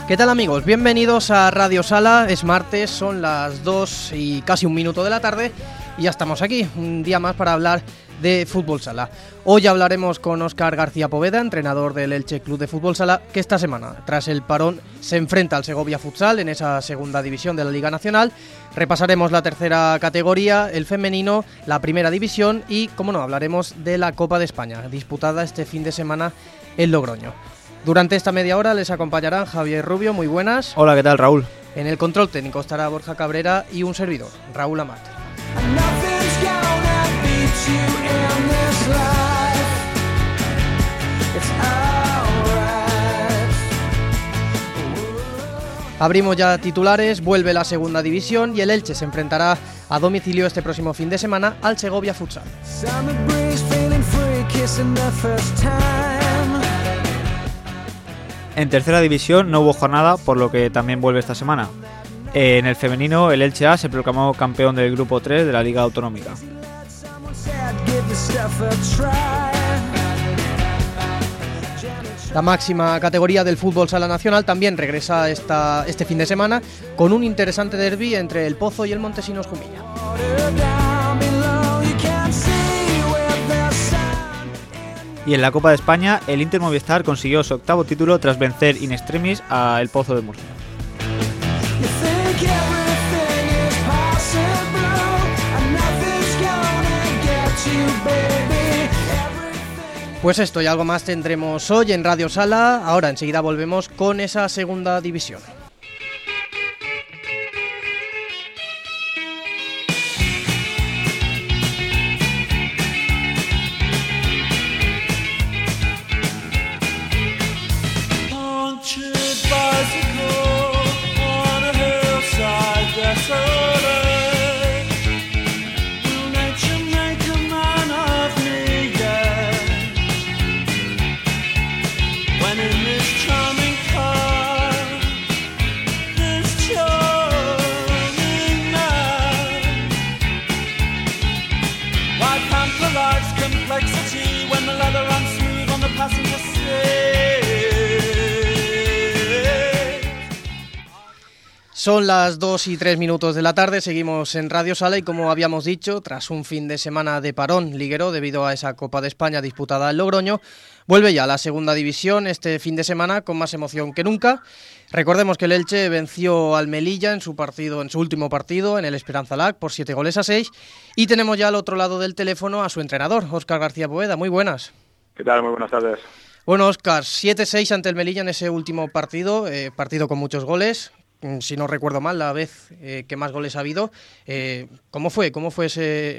¿Qué tal, amigos? Bienvenidos a Radio Sala. Es martes, son las 2 y casi un minuto de la tarde y ya estamos aquí, un día más para hablar de Fútbol Sala. Hoy hablaremos con Óscar García Poveda, entrenador del Elche Club de Fútbol Sala, que esta semana, tras el parón, se enfrenta al Segovia Futsal en esa segunda división de la Liga Nacional. Repasaremos la tercera categoría, el femenino, la primera división y, como no, hablaremos de la Copa de España, disputada este fin de semana en Logroño. Durante esta media hora les acompañarán Javier Rubio, muy buenas. Hola, ¿qué tal, Raúl? En el control técnico estará Borja Cabrera y un servidor, Raúl Amat. Abrimos ya titulares, vuelve la segunda división y el Elche se enfrentará a domicilio este próximo fin de semana al Segovia Futsal. En tercera división no hubo jornada, por lo que también vuelve esta semana. En el femenino, el Elche A se proclamó campeón del grupo 3 de la Liga Autonómica. La máxima categoría del fútbol sala nacional también regresa este fin de semana con un interesante derbi entre el Pozo y el Montesinos Jumilla. Y en la Copa de España, el Inter Movistar consiguió su octavo título tras vencer in extremis a el Pozo de Murcia. Pues esto y algo más tendremos hoy en Radio Sala. Ahora enseguida volvemos con esa segunda división. Son las 2 y 3 minutos de la tarde, seguimos en Radio Sala y como habíamos dicho, tras un fin de semana de parón liguero debido a esa Copa de España disputada en Logroño, vuelve ya la segunda división este fin de semana con más emoción que nunca. Recordemos que el Elche venció al Melilla en su último partido, en el Esperanza Lac, por 7-6 y tenemos ya al otro lado del teléfono a su entrenador, Óscar García Poveda. Muy buenas. ¿Qué tal? Muy buenas tardes. Bueno, Óscar, 7-6 ante el Melilla en ese último partido, partido con muchos goles. Si no recuerdo mal, la vez que más goles ha habido. ¿Cómo fue ese...?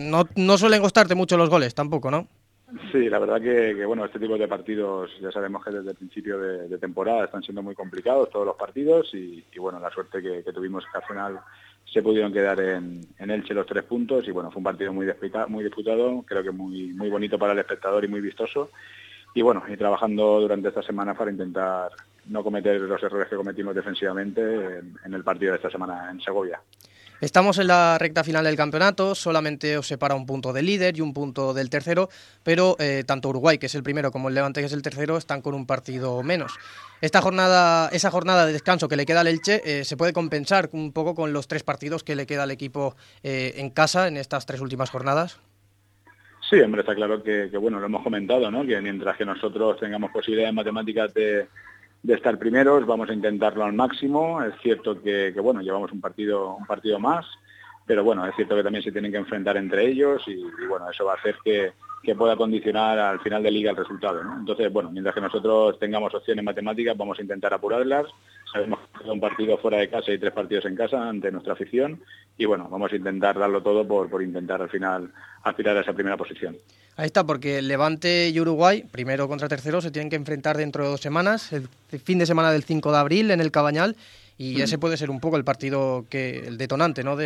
No suelen costarte mucho los goles tampoco, ¿no? Sí, la verdad que bueno, este tipo de partidos ya sabemos que desde el principio de temporada están siendo muy complicados todos los partidos y bueno, la suerte que tuvimos que al final se pudieron quedar en Elche los 3 puntos y bueno, fue un partido muy disputado, creo que muy bonito para el espectador y muy vistoso y bueno, y trabajando durante esta semana para intentar no cometer los errores que cometimos defensivamente en el partido de esta semana en Segovia. Estamos en la recta final del campeonato, solamente os separa un punto del líder y un punto del tercero, pero tanto Uruguay, que es el primero, como el Levante, que es el tercero, están con un partido menos. Esa jornada de descanso que le queda al Elche se puede compensar un poco con los 3 partidos que le queda al equipo en casa en estas 3 últimas jornadas. Sí, hombre, está claro que bueno, lo hemos comentado, ¿no? Que mientras que nosotros tengamos posibilidades matemáticas de estar primeros, vamos a intentarlo al máximo. Es cierto que bueno, llevamos un partido más, pero bueno, es cierto que también se tienen que enfrentar entre ellos y bueno, eso va a hacer que pueda condicionar al final de liga el resultado, ¿no? Entonces, bueno, mientras que nosotros tengamos opciones matemáticas, vamos a intentar apurarlas. Sabemos que es un partido fuera de casa y 3 partidos en casa ante nuestra afición y bueno, vamos a intentar darlo todo por intentar al final aspirar a esa primera posición. Ahí está, porque Levante y Uruguay, primero contra tercero, se tienen que enfrentar dentro de 2 semanas, el fin de semana del 5 de abril en el Cabañal, y ese puede ser un poco el partido el detonante, ¿no? de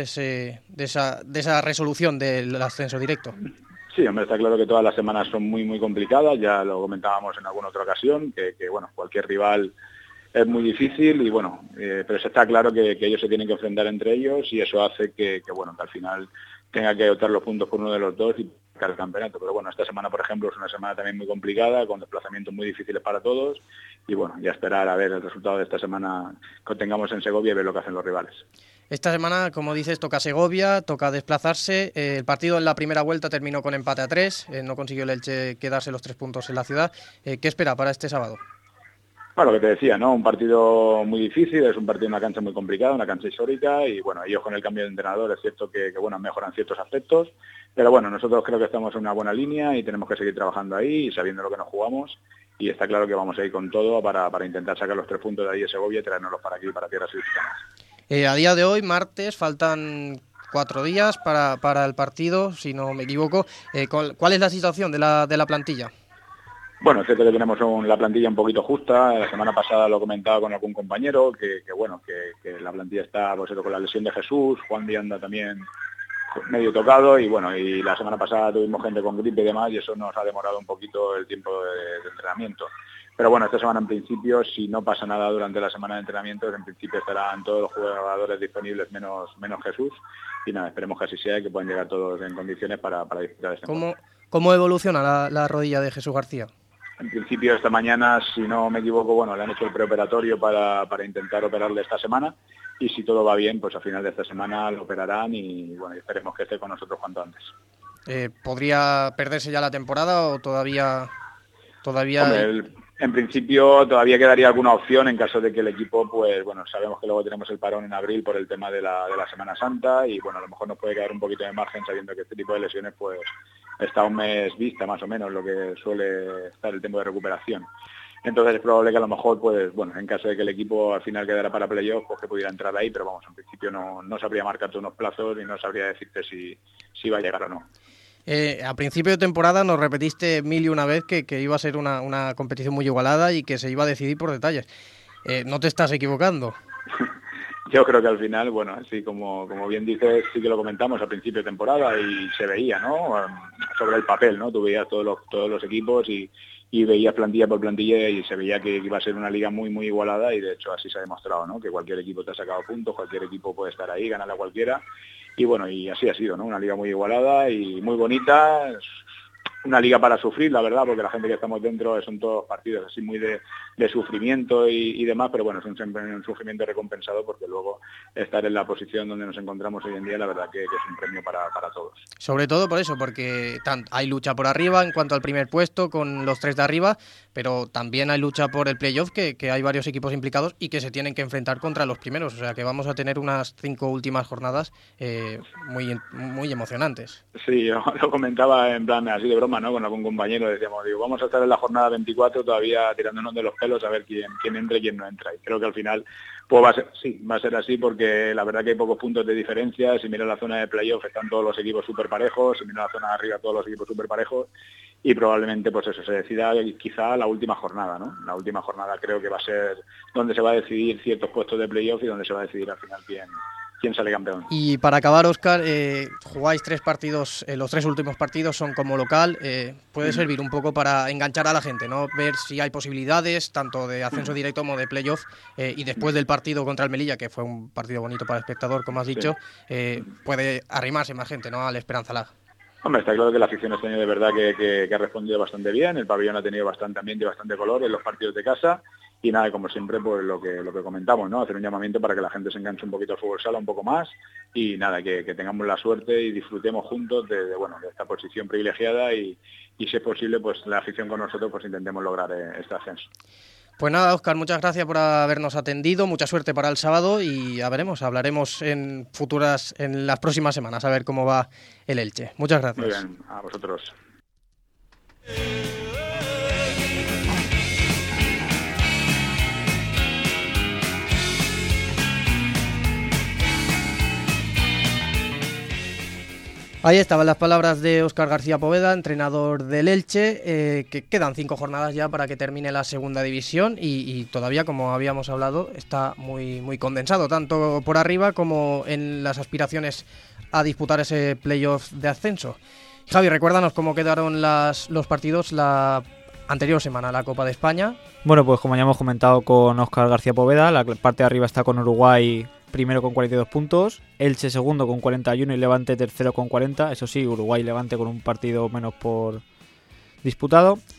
esa resolución del ascenso directo. Sí, hombre, está claro que todas las semanas son muy complicadas, ya lo comentábamos en alguna otra ocasión, que bueno, cualquier rival es muy difícil y bueno, pero está claro que ellos se tienen que enfrentar entre ellos y eso hace que bueno, que al final tenga que optar los puntos por uno de los dos y el campeonato. Pero bueno, esta semana, por ejemplo, es una semana también muy complicada, con desplazamientos muy difíciles para todos bueno, y a esperar a ver el resultado de esta semana que tengamos en Segovia y ver lo que hacen los rivales. Esta semana, como dices, toca Segovia, toca desplazarse. El partido en la primera vuelta terminó con empate a 3, no consiguió el Elche quedarse los 3 puntos en la ciudad. ¿Qué espera para este sábado? Bueno, lo que te decía, ¿no? Un partido muy difícil, es un partido en una cancha muy complicada, una cancha histórica, y bueno, ellos con el cambio de entrenador es cierto que bueno, mejoran ciertos aspectos, pero bueno, nosotros creo que estamos en una buena línea y tenemos que seguir trabajando ahí y sabiendo lo que nos jugamos, y está claro que vamos a ir con todo para intentar sacar los 3 puntos de ahí de Segovia y traernoslos para aquí, para tierras ilicitanas. A día de hoy, martes, faltan 4 días para el partido, si no me equivoco. ¿Cuál es la situación de la plantilla? Bueno, es cierto que tenemos la plantilla un poquito justa. La semana pasada lo comentaba con algún compañero, que la plantilla está pues, con la lesión de Jesús, Juan Di anda también medio tocado, y bueno, y la semana pasada tuvimos gente con gripe y demás, y eso nos ha demorado un poquito el tiempo de entrenamiento. Pero bueno, esta semana en principio, si no pasa nada durante la semana de entrenamiento, en principio estarán todos los jugadores disponibles menos Jesús, y nada, esperemos que así sea y que puedan llegar todos en condiciones para disfrutar de este encuentro. ¿Cómo evoluciona la rodilla de Jesús García? En principio esta mañana, si no me equivoco, bueno, le han hecho el preoperatorio para intentar operarle esta semana, y si todo va bien, pues a final de esta semana lo operarán y bueno, esperemos que esté con nosotros cuanto antes. ¿Podría perderse ya la temporada o todavía? Hombre, en principio todavía quedaría alguna opción en caso de que el equipo, pues bueno, sabemos que luego tenemos el parón en abril por el tema de la Semana Santa, y bueno, a lo mejor nos puede quedar un poquito de margen sabiendo que este tipo de lesiones pues está un mes vista más o menos lo que suele estar el tiempo de recuperación. Entonces es probable que a lo mejor, pues bueno, en caso de que el equipo al final quedara para playoff, pues que pudiera entrar ahí, pero vamos, en principio no sabría marcarte unos plazos y no sabría decirte si va a llegar o no. A principio de temporada nos repetiste 1000 y una vez que iba a ser una competición muy igualada y que se iba a decidir por detalles. ¿No te estás equivocando? Yo creo que al final, bueno, así como bien dices, sí que lo comentamos al principio de temporada y se veía, ¿no? Sobre el papel, ¿no? Tú veías todos los equipos y veías plantilla por plantilla y se veía que iba a ser una liga muy, muy igualada, y de hecho así se ha demostrado, ¿no? Que cualquier equipo te ha sacado puntos, cualquier equipo puede estar ahí, ganarle a cualquiera. Y bueno, y así ha sido, ¿no? Una liga muy igualada y muy bonita, una liga para sufrir, la verdad, porque la gente que estamos dentro son todos partidos así muy de sufrimiento y demás, pero bueno, es siempre un sufrimiento recompensado, porque luego estar en la posición donde nos encontramos hoy en día, la verdad que es un premio para todos. Sobre todo por eso, porque hay lucha por arriba en cuanto al primer puesto con los 3 de arriba, pero también hay lucha por el playoff, que hay varios equipos implicados y que se tienen que enfrentar contra los primeros, o sea que vamos a tener unas 5 últimas jornadas muy, muy emocionantes. Sí, yo lo comentaba en plan así de broma, ¿no? Con algún compañero, decíamos, vamos a estar en la jornada 24 todavía tirándonos de los pelos a ver quién entra y quién no entra, y creo que al final pues va a ser así, porque la verdad que hay pocos puntos de diferencia. Si miras la zona de playoff están todos los equipos súper parejos, si miras la zona de arriba todos los equipos súper parejos, y probablemente pues eso se decida quizá la última jornada, ¿no? La última jornada creo que va a ser donde se va a decidir ciertos puestos de playoff y donde se va a decidir al final quién sale campeón. Y para acabar, Óscar, jugáis 3 partidos, los 3 últimos partidos son como local, puede servir un poco para enganchar a la gente, ¿no? Ver si hay posibilidades tanto de ascenso directo como de playoff, y después del partido contra el Melilla, que fue un partido bonito para el espectador, como has dicho, puede arrimarse más gente, ¿no? Al Esperanza Lag. Hombre, está claro que la afición este año de verdad que ha respondido bastante bien, el pabellón ha tenido bastante ambiente y bastante color en los partidos de casa. Y nada, como siempre, pues lo que comentamos, ¿no? Hacer un llamamiento para que la gente se enganche un poquito al fútbol sala, un poco más, y nada, que tengamos la suerte y disfrutemos juntos de esta posición privilegiada, y si es posible, pues la afición con nosotros, pues intentemos lograr este ascenso. Pues nada, Óscar, muchas gracias por habernos atendido, mucha suerte para el sábado, y ya veremos, hablaremos en las próximas semanas, a ver cómo va el Elche. Muchas gracias. Muy bien, a vosotros. Ahí estaban las palabras de Óscar García Poveda, entrenador del Elche, que quedan 5 jornadas ya para que termine la segunda división y todavía, como habíamos hablado, está muy, muy condensado, tanto por arriba como en las aspiraciones a disputar ese playoff de ascenso. Javi, recuérdanos cómo quedaron los partidos la anterior semana, la Copa de España. Bueno, pues como ya hemos comentado con Óscar García Poveda, la parte de arriba está con Uruguay primero con 42 puntos, Elche segundo con 41 y Levante tercero con 40. Eso sí, Uruguay y Levante con un partido menos por disputado.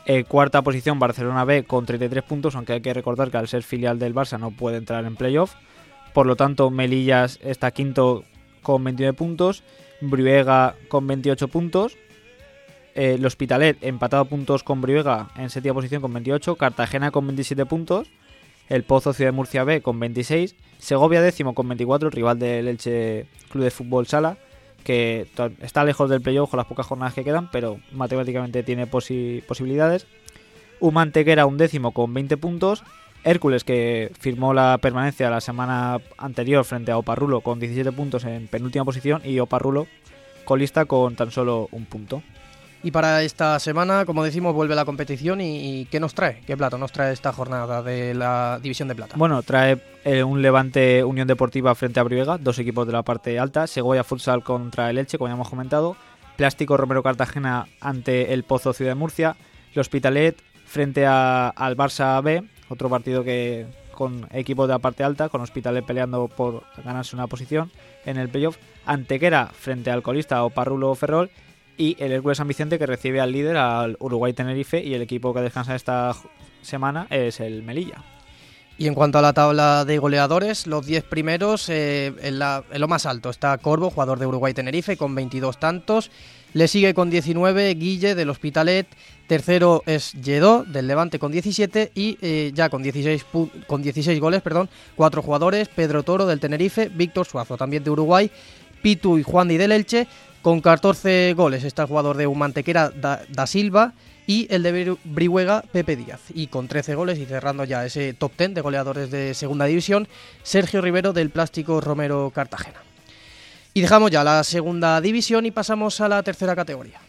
Cuarta posición Barcelona B con 33 puntos, aunque hay que recordar que al ser filial del Barça no puede entrar en playoff. Por lo tanto, Melillas está quinto con 29 puntos, Brihuega con 28 puntos, el Hospitalet empatado a puntos con Brihuega en séptima posición con 28, Cartagena con 27 puntos, el Pozo Ciudad de Murcia B con 26, Segovia décimo con 24, el rival del Elche Club de Fútbol Sala, que está lejos del playoff con las pocas jornadas que quedan, pero matemáticamente tiene posibilidades. Humantequera undécimo con 20 puntos, Hércules, que firmó la permanencia la semana anterior frente a Oparrulo con 17 puntos en penúltima posición, y Oparrulo colista con tan solo un punto. Y para esta semana, como decimos, vuelve la competición. ¿Y qué nos trae? ¿Qué plato nos trae esta jornada de la División de Plata? Bueno, trae un Levante Unión Deportiva frente a Brihuega, dos equipos de la parte alta, Segovia Futsal contra el Elche, como ya hemos comentado, Plástico Romero Cartagena ante el Pozo Ciudad de Murcia, el Hospitalet frente al Barça B, otro partido que con equipos de la parte alta, con Hospitalet peleando por ganarse una posición en el playoff, Antequera frente al colista Oparrulo Ferrol, y el Hércules San Vicente, que recibe al líder, al Uruguay Tenerife, y el equipo que descansa esta semana es el Melilla. Y en cuanto a la tabla de goleadores, los 10 primeros, en lo más alto está Corvo, jugador de Uruguay Tenerife, con 22 tantos. Le sigue con 19 Guille del Hospitalet. Tercero es Lledó del Levante con 17 y ya con 16 goles, 4 jugadores, Pedro Toro del Tenerife, Víctor Suazo también de Uruguay, Pitu y Juandi del Elche. Con 14 goles está el jugador de Humantequera da Silva y el de Brihuega Pepe Díaz. Y con 13 goles y cerrando ya ese top 10 de goleadores de segunda división, Sergio Rivero del Plástico Romero Cartagena. Y dejamos ya la segunda división y pasamos a la tercera categoría.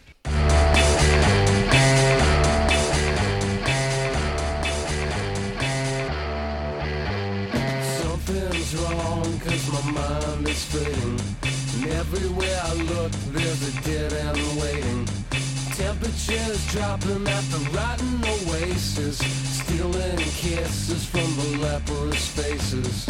Everywhere I look, there's a dead end waiting. Temperatures dropping at the rotten oasis, stealing kisses from the leprous faces.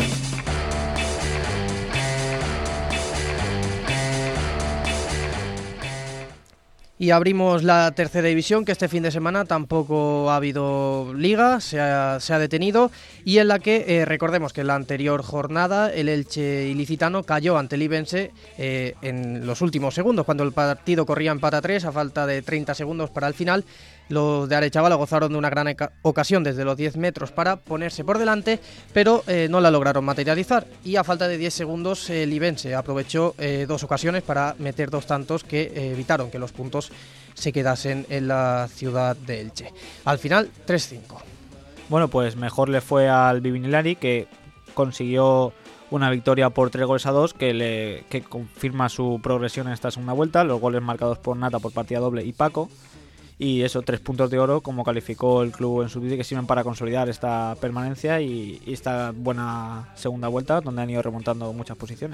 Y abrimos la tercera división, que este fin de semana tampoco ha habido liga, se ha detenido, y en la que recordemos que en la anterior jornada el Elche ilicitano cayó ante el Ibense en los últimos segundos, cuando el partido corría empate a 3 a falta de 30 segundos para el final. Los de Arechavala gozaron de una gran ocasión desde los 10 metros para ponerse por delante, pero no la lograron materializar, y a falta de 10 segundos el Ibense aprovechó dos ocasiones para meter dos tantos que evitaron que los puntos se quedasen en la ciudad de Elche. Al final, 3-5. Bueno, pues mejor le fue al Bibinilari, que consiguió una victoria por 3-2 que confirma su progresión en esta segunda vuelta. Los goles marcados por Nata por partida doble y Paco. Y eso, 3 puntos de oro, como calificó el club en su vídeo, que sirven para consolidar esta permanencia y esta buena segunda vuelta, donde han ido remontando muchas posiciones.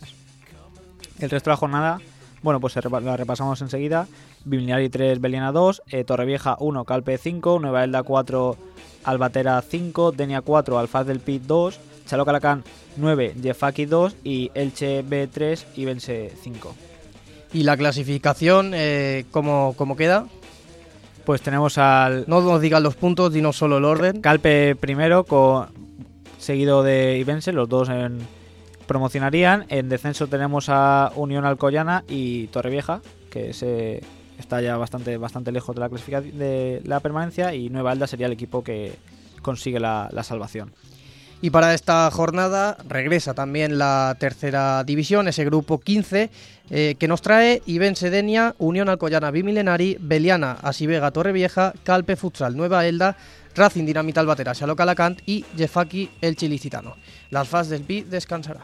El resto de la jornada, bueno, pues la repasamos enseguida. Bibinilari 3, Beliana 2, Torrevieja 1, Calpe 5, Nueva Elda 4, Albatera 5, Denia 4, Alfaz del Pi 2, Chalo Calacán 9, Jefaki 2 y Elche B 3, Ibense 5. ¿Y la clasificación cómo queda? Pues tenemos al... No nos digan los puntos, dinos solo el orden. Calpe primero, seguido de Ibense, los dos promocionarían. En descenso tenemos a Unión Alcoyana y Torrevieja, que está ya bastante lejos de la clasificación de la permanencia, y Nueva Elda sería el equipo que consigue la salvación. Y para esta jornada regresa también la tercera división, ese grupo 15, que nos trae Ibense Denia, Unión Alcoyana Bimilenari, Beliana Asivega Torrevieja, Calpe Futsal Nueva Elda, Racing Dinamita Albatera Xalo Calacant y Jefaki Elche Ilicitano. Las FAS del Pi descansará.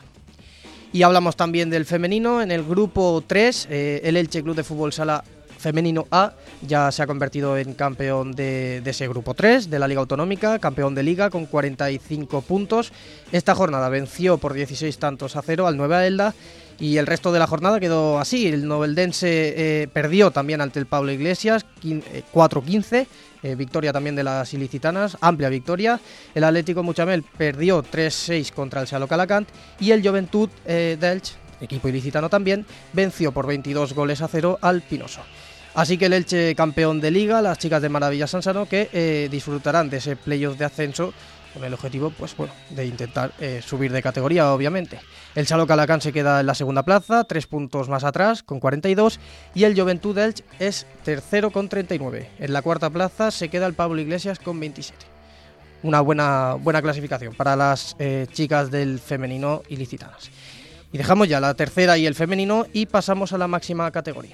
Y hablamos también del femenino. En el grupo 3, el Elche Club de Fútbol Sala Femenino A ya se ha convertido en campeón de ese grupo 3 de la Liga Autonómica, campeón de Liga con 45 puntos. Esta jornada venció por 16-0 al Nueva Elda, y el resto de la jornada quedó así. El noveldense perdió también ante el Pablo Iglesias 4-15, victoria también de las ilicitanas, amplia victoria. El Atlético Muchamel perdió 3-6 contra el Xalo Calacant, y el Joventut d'Elche, equipo ilicitano también, venció por 22-0 al Pinoso. Así que el Elche campeón de Liga, las chicas de Maravilla Sansano, que disfrutarán de ese playoff de ascenso con el objetivo, pues bueno, de intentar subir de categoría, obviamente. El Saló Calacán se queda en la segunda plaza, 3 puntos más atrás, con 42, y el Joventut Elche es tercero con 39. En la cuarta plaza se queda el Pablo Iglesias con 27. Una buena clasificación para las chicas del femenino ilicitanas. Y dejamos ya la tercera y el femenino y pasamos a la máxima categoría.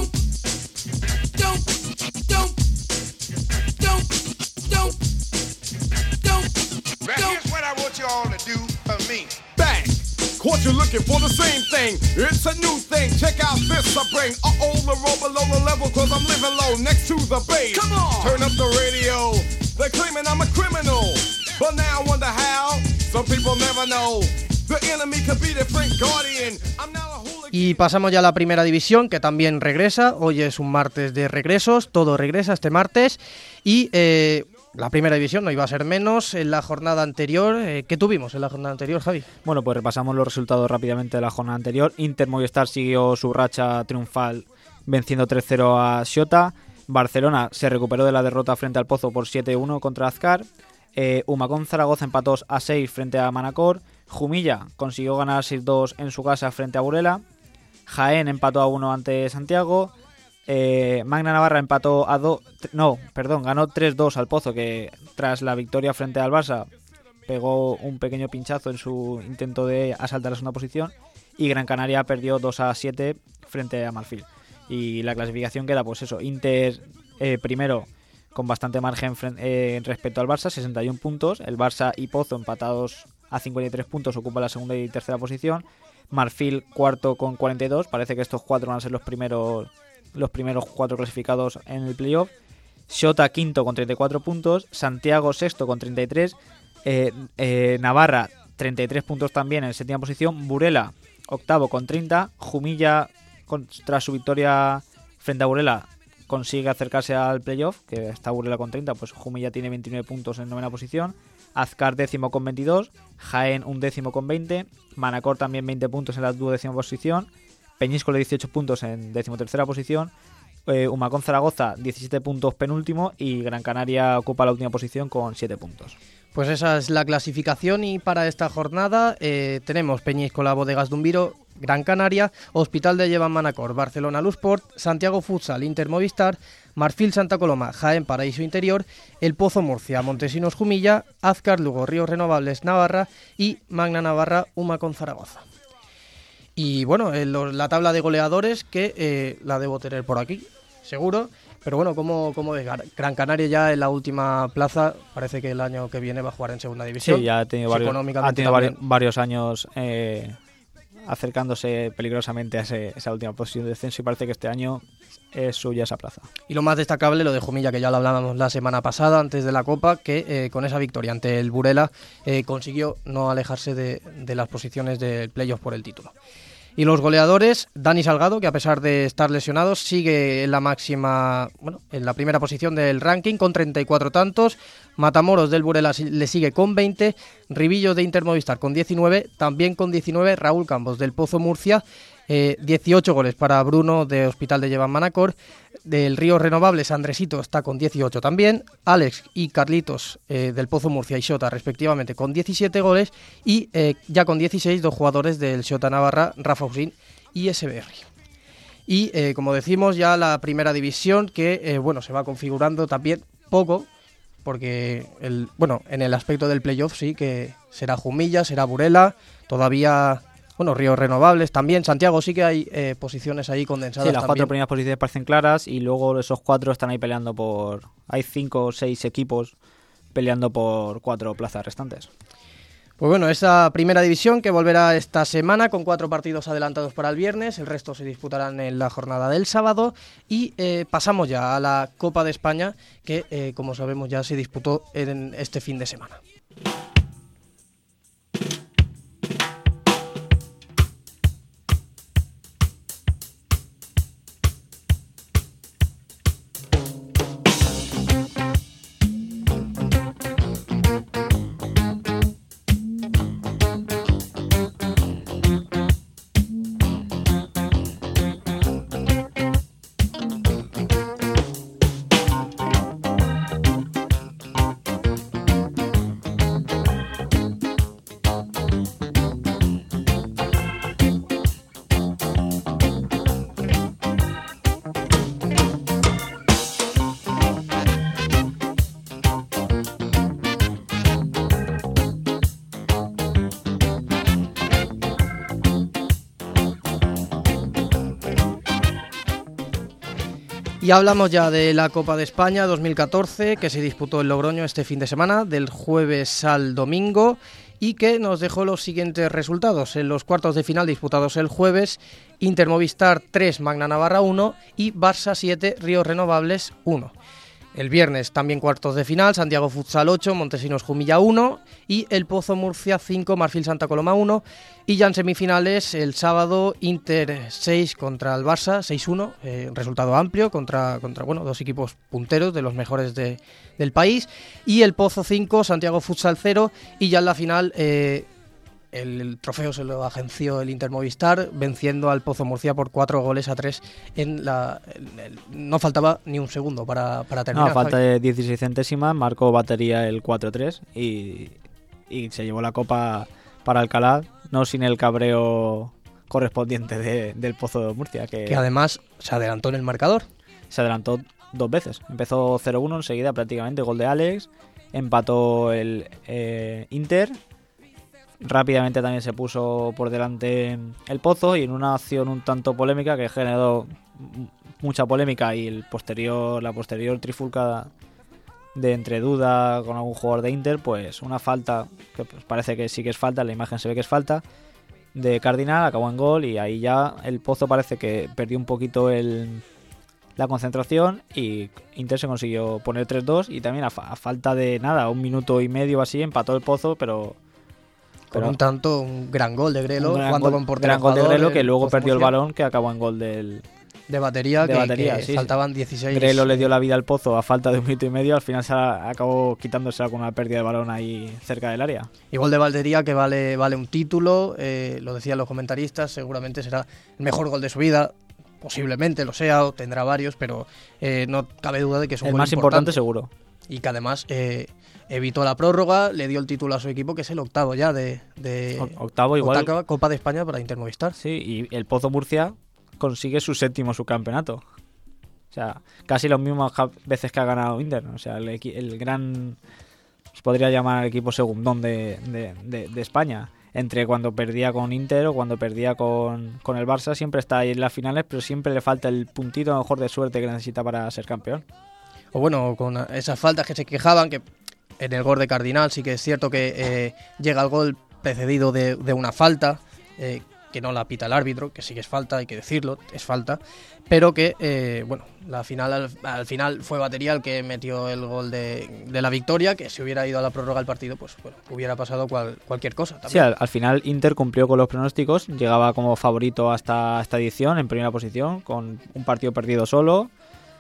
Caught you looking for the same thing. It's a new thing. Check out this I bring. The roll below the level, cause I'm living low next to the base. Come on! Turn up the radio. They're claiming I'm a criminal. But now I wonder how. Some people never know. The enemy could be the Frank Guardian. I'm now a hooligan. Y pasamos ya a la primera división, que también regresa. Hoy es un martes de regresos. Todo regresa este martes. Y la primera división no iba a ser menos. En la jornada anterior, ¿qué tuvimos en la jornada anterior, Javi? Bueno, pues repasamos los resultados rápidamente de la jornada anterior. Inter Movistar siguió su racha triunfal venciendo 3-0 a Xota. Barcelona se recuperó de la derrota frente al Pozo por 7-1 contra Azcar. Humacón Zaragoza empató a 6 frente a Manacor. Jumilla consiguió ganar 6-2 en su casa frente a Burela. Jaén empató a 1 ante Santiago. Magna Navarra ganó 3-2 al Pozo, que tras la victoria frente al Barça pegó un pequeño pinchazo en su intento de asaltar la segunda posición, y Gran Canaria perdió 2-7 frente a Marfil. Y la clasificación queda pues eso, Inter primero con bastante margen respecto al Barça, 61 puntos, el Barça y Pozo empatados a 53 puntos ocupan la segunda y tercera posición, Marfil cuarto con 42, parece que estos cuatro van a ser los primeros 4 clasificados en el playoff. Xota quinto con 34 puntos, Santiago sexto con 33, Navarra 33 puntos también en séptima posición, Burela octavo con 30, Jumilla tras su victoria frente a Burela consigue acercarse al playoff, que está Burela con 30, pues Jumilla tiene 29 puntos en novena posición, Azcar décimo con 22, Jaén un décimo con 20, Manacor también 20 puntos en la duodécima posición, Peñíscola 18 puntos en decimotercera posición, Humacón Zaragoza 17 puntos penúltimo y Gran Canaria ocupa la última posición con 7 puntos. Pues esa es la clasificación, y para esta jornada tenemos Peñíscola Bodegas Dumbiro, Gran Canaria, Hospital de Llevan Manacor, Barcelona Lusport, Santiago Futsal Inter Movistar, Marfil Santa Coloma, Jaén Paraíso Interior, El Pozo Murcia, Montesinos Jumilla, Azcar Lugo, Ríos Renovables Navarra y Magna Navarra Humacón Zaragoza. Y bueno, la tabla de goleadores, que la debo tener por aquí, seguro. Pero bueno, ¿cómo ves? Gran Canaria ya en la última plaza, parece que el año que viene va a jugar en segunda división. Sí, ya ha tenido varios años acercándose peligrosamente a esa última posición de descenso, y parece que este año es suya esa plaza. Y lo más destacable, lo de Jumilla, que ya lo hablábamos la semana pasada, antes de la Copa, que con esa victoria ante el Burela consiguió no alejarse de las posiciones del playoff por el título. Y los goleadores, Dani Salgado, que a pesar de estar lesionado sigue en en la primera posición del ranking con 34 tantos. Matamoros del Burela le sigue con 20, Ribillo de Inter Movistar con 19, también con 19 Raúl Campos del Pozo Murcia, 18 goles para Bruno de Hospital de Llevan Manacor, del Río Renovables Andresito está con 18 también, Alex y Carlitos del Pozo Murcia y Xota respectivamente con 17 goles, y ya con 16 dos jugadores del Xota Navarra, Rafa Usín y SBR. Y como decimos, ya la primera división que se va configurando también poco, porque en el aspecto del playoff sí que será Jumilla, será Burela, todavía Ríos Renovables también, Santiago sí que hay posiciones ahí condensadas. Sí, las también. 4 primeras posiciones parecen claras, y luego esos 4 están ahí peleando hay 5 o 6 equipos peleando por 4 plazas restantes. Pues bueno, esa primera división que volverá esta semana con 4 partidos adelantados para el viernes, el resto se disputarán en la jornada del sábado, y pasamos ya a la Copa de España, que como sabemos ya se disputó en este fin de semana. Y hablamos ya de la Copa de España 2014, que se disputó en Logroño este fin de semana, del jueves al domingo, y que nos dejó los siguientes resultados. En los cuartos de final disputados el jueves, Inter Movistar 3, Magna Navarra 1 y Barça 7, Ríos Renovables 1. El viernes también cuartos de final, Santiago Futsal 8, Montesinos Jumilla 1 y El Pozo Murcia 5, Marfil Santa Coloma 1. Y ya en semifinales, el sábado, Inter 6 contra el Barça, 6-1, resultado amplio contra dos equipos punteros de los mejores del país. Y El Pozo 5, Santiago Futsal 0 y ya en la final el trofeo se lo agenció el Inter Movistar, venciendo al Pozo Murcia por 4-3 no faltaba ni un segundo para terminar. No, a falta de 16 centésimas, marcó batería el 4-3 y se llevó la copa para Alcalá, no sin el cabreo correspondiente del Pozo de Murcia. Que además se adelantó en el marcador. Se adelantó 2 veces. Empezó 0-1 enseguida prácticamente, gol de Alex, empató el Inter. Rápidamente también se puso por delante el Pozo y en una acción un tanto polémica que generó mucha polémica y la posterior trifulca de entre duda con algún jugador de Inter, pues una falta que pues parece que sí que es falta, en la imagen se ve que es falta de Cardinal, acabó en gol y ahí ya el Pozo parece que perdió un poquito la concentración y Inter se consiguió poner 3-2 y también a falta de nada, 1 minuto y medio así empató el Pozo, pero un gran gol de Grelo, jugando con portero. Gran gol de Grelo que luego perdió el balón, que acabó en gol de batería, que sí, faltaban 16. Grelo le dio la vida al Pozo a falta de 1 minuto y medio, al final se acabó quitándosela con una pérdida de balón ahí cerca del área. Y gol de batería que vale un título, lo decían los comentaristas, seguramente será el mejor gol de su vida, posiblemente lo sea o tendrá varios, pero no cabe duda de que es un el gol más importante seguro. Y que además evitó la prórroga, le dio el título a su equipo, que es el octavo ya octavo igual Copa de España para Inter Movistar. Sí, y el Pozo Murcia consigue su 7º subcampeonato. O sea, casi las mismas veces que ha ganado Inter. O sea, el gran, se podría llamar el equipo segundón de España. Entre cuando perdía con Inter o cuando perdía con el Barça, siempre está ahí en las finales, pero siempre le falta el puntito a lo mejor de suerte que necesita para ser campeón. O bueno, con esas faltas que se quejaban, que en el gol de Cardinal sí que es cierto que llega el gol precedido de una falta, que no la pita el árbitro, que sí que es falta, hay que decirlo, es falta, pero que, al final fue batería el que metió el gol de la victoria, que si hubiera ido a la prórroga del partido, pues bueno, hubiera pasado cualquier cosa también. Sí, al final Inter cumplió con los pronósticos, llegaba como favorito hasta esta edición, en primera posición, con un partido perdido solo.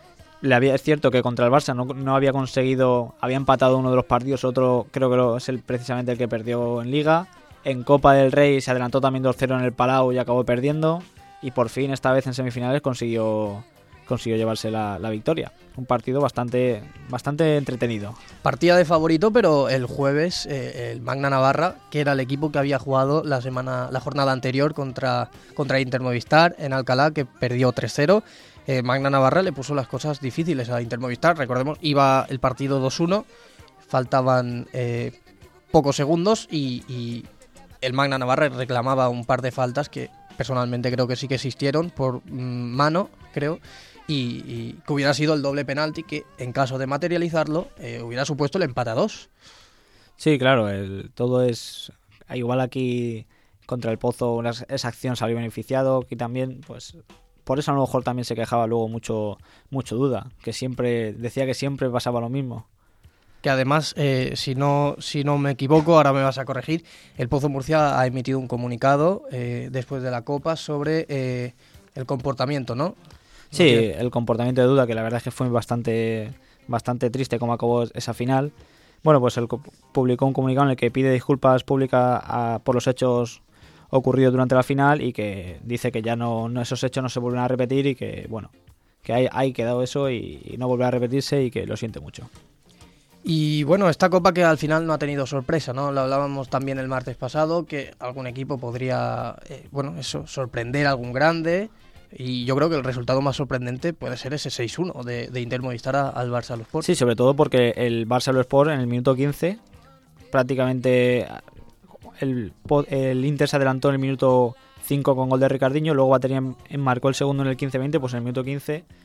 Es cierto que contra el Barça no había conseguido, había empatado uno de los partidos, otro creo que es precisamente el que perdió en Liga. En Copa del Rey se adelantó también 2-0 en el Palau y acabó perdiendo. Y por fin, esta vez en semifinales, consiguió llevarse la victoria. Un partido bastante entretenido. Partida de favorito, pero el jueves el Magna Navarra, que era el equipo que había jugado la jornada anterior contra Inter Movistar en Alcalá, que perdió 3-0. Magna Navarra le puso las cosas difíciles a Inter Movistar. Recordemos, iba el partido 2-1, faltaban pocos segundos y el Magna Navarra reclamaba un par de faltas que personalmente creo que sí que existieron por mano, creo, y que hubiera sido el doble penalti que en caso de materializarlo hubiera supuesto el empate a 2. Sí, claro, todo es igual aquí contra el Pozo, esa acción salió beneficiado, aquí también, pues por eso a lo mejor también se quejaba luego mucho Duda, que siempre decía que siempre pasaba lo mismo. Que además, si no me equivoco, ahora me vas a corregir, el Pozo Murcia ha emitido un comunicado después de la Copa sobre el comportamiento, ¿no? Sí, el comportamiento de Duda, que la verdad es que fue bastante triste cómo acabó esa final. Bueno, pues él publicó un comunicado en el que pide disculpas públicas por los hechos ocurridos durante la final y que dice que ya no esos hechos no se vuelven a repetir y que, bueno, que hay quedado eso y no volverá a repetirse y que lo siente mucho. Y bueno, esta Copa que al final no ha tenido sorpresa, ¿no? Lo hablábamos también el martes pasado, que algún equipo podría, sorprender a algún grande, y yo creo que el resultado más sorprendente puede ser ese 6-1 de Inter Movistar al Barça Sport. Sí, sobre todo porque el Barça Sport en el minuto 15, prácticamente el Inter se adelantó en el minuto 5 con gol de Ricardinho, luego Batería enmarcó el segundo en el 15-20, pues en el minuto 15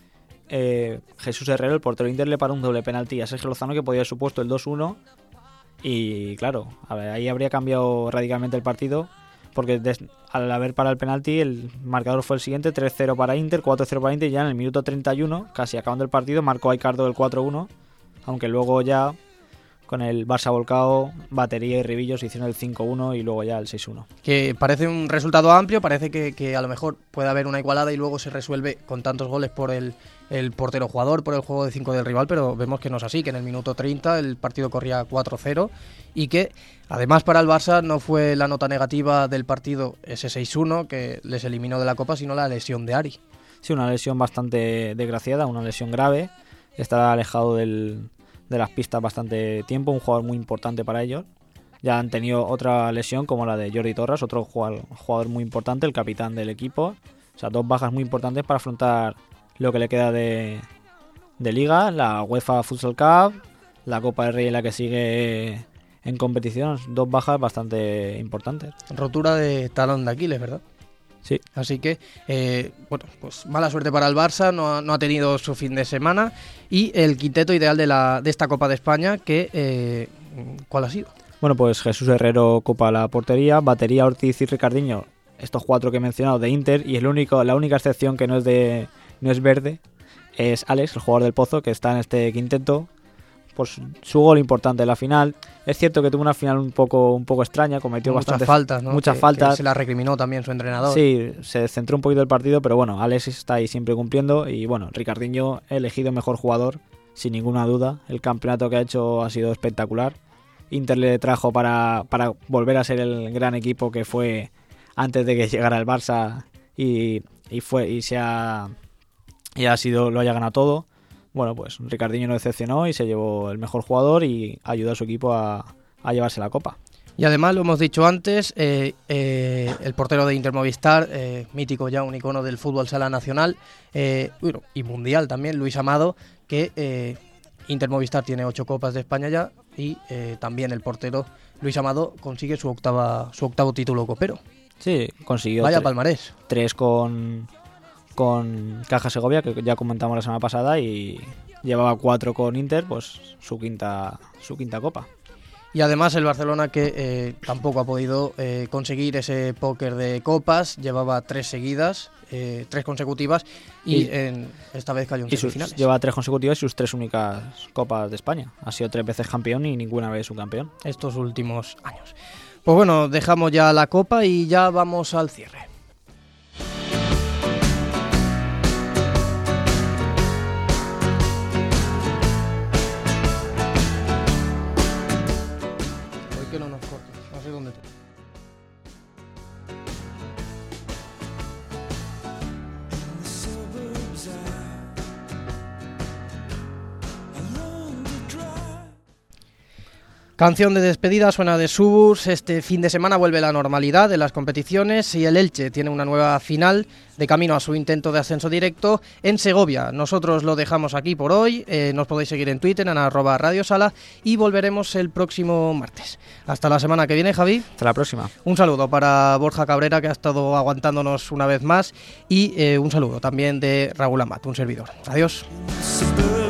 Jesús Herrero, el portero Inter, le paró un doble penalti a Sergio Lozano que podía haber supuesto el 2-1 y claro, ahí habría cambiado radicalmente el partido porque al haber parado el penalti el marcador fue el siguiente, 3-0 para Inter, 4-0 para Inter y ya en el minuto 31, casi acabando el partido, marcó Aicardo el 4-1, aunque luego ya con el Barça volcado, Batería y Rivillo se hicieron el 5-1 y luego ya el 6-1. Que parece un resultado amplio, parece que a lo mejor puede haber una igualada y luego se resuelve con tantos goles por el portero jugador, por el juego de 5 del rival, pero vemos que no es así, que en el minuto 30 el partido corría 4-0 y que además para el Barça no fue la nota negativa del partido ese 6-1 que les eliminó de la Copa, sino la lesión de Ari. Sí, una lesión bastante desgraciada, una lesión grave, estará alejado de las pistas bastante tiempo, un jugador muy importante para ellos. Ya han tenido otra lesión como la de Jordi Torres, otro jugador muy importante, el capitán del equipo. O sea, 2 bajas muy importantes para afrontar lo que le queda de Liga, la UEFA Futsal Cup, la Copa del Rey en la que sigue en competición. 2 bajas bastante importantes. Rotura de talón de Aquiles, ¿verdad? Sí. Así que, bueno, pues mala suerte para el Barça, no ha tenido su fin de semana. Y el quinteto ideal de esta Copa de España, que ¿cuál ha sido? Bueno, pues Jesús Herrero copa la portería, Batería, Ortiz y Ricardiño, estos 4 que he mencionado de Inter, y la única excepción que no es verde es Alex, el jugador del Pozo, que está en este quinteto por su gol importante en la final. Es cierto que tuvo una final un poco extraña, cometió muchas faltas, ¿no? Muchas faltas. Que se la recriminó también su entrenador. Sí, se centró un poquito el partido, pero bueno, Alex está ahí siempre cumpliendo y bueno, Ricardiño elegido mejor jugador, sin ninguna duda. El campeonato que ha hecho ha sido espectacular. Inter le trajo para volver a ser el gran equipo que fue antes de que llegara el Barça y lo haya ganado todo. Bueno, pues Ricardiño no decepcionó y se llevó el mejor jugador y ayudó a su equipo a llevarse la Copa. Y además, lo hemos dicho antes, el portero de Inter Movistar, mítico ya, un icono del fútbol sala nacional y mundial también, Luis Amado, que Inter Movistar tiene 8 Copas de España ya y también el portero Luis Amado consigue su octavo título copero. Sí, consiguió. Vaya palmarés. 3 con Caja Segovia, que ya comentamos la semana pasada, y llevaba 4 con Inter, pues su quinta Copa. Y además el Barcelona que tampoco ha podido conseguir ese póker de copas, llevaba 3 seguidas, 3 consecutivas y esta vez cayó en semifinales. Lleva 3 consecutivas y sus 3 únicas copas de España. Ha sido 3 veces campeón y ninguna vez subcampeón. Estos últimos años. Pues bueno, dejamos ya la copa y ya vamos al cierre. Que no nos cortes, no sé dónde. Canción de despedida suena de Suburbs. Este fin de semana vuelve la normalidad de las competiciones y el Elche tiene una nueva final de camino a su intento de ascenso directo en Segovia. Nosotros lo dejamos aquí por hoy. Nos podéis seguir en Twitter en @radiosala y volveremos el próximo martes. Hasta la semana que viene, Javi. Hasta la próxima. Un saludo para Borja Cabrera, que ha estado aguantándonos una vez más, y un saludo también de Raúl Amat, un servidor. Adiós.